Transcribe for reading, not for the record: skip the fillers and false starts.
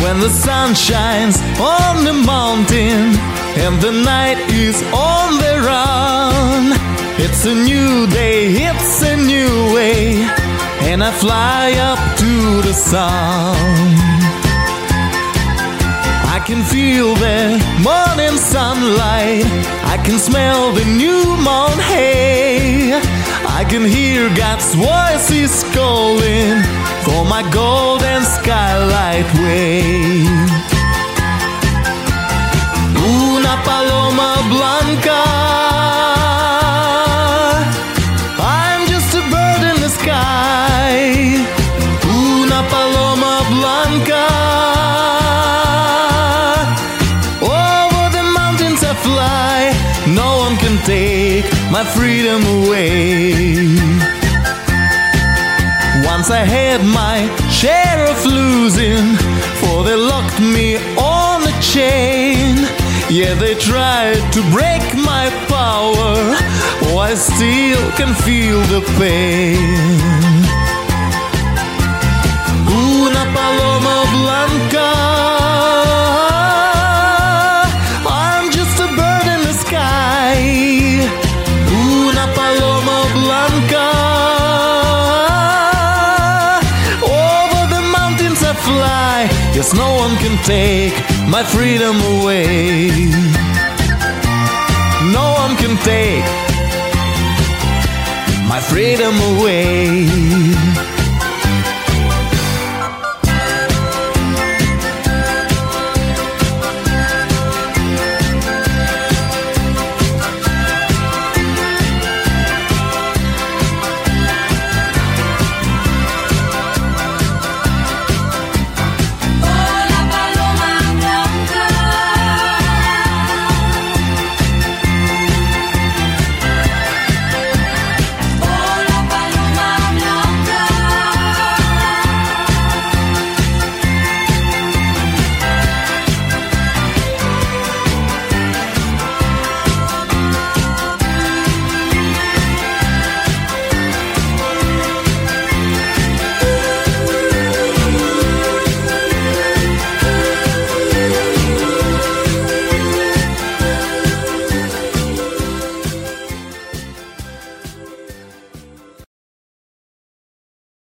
when the sun shines on the mountain and the night is on the run. It's a new day, it's a new way, and I fly up to the sun. I can feel the morning sunlight, I can smell the new mown hay, I can hear God's voices calling for my golden skylight way. Una paloma blanca, I'm just a bird in the sky. Una paloma blanca, over the mountains I fly. No one can take my freedom away. Once I had my share of losing, for they locked me on a chain. Yeah, they tried to break my power, oh, I still can feel the pain. Una paloma blanca, I'm just a bird in the sky. Una paloma blanca, fly. Yes, no one can take my freedom away. No one can take my freedom away.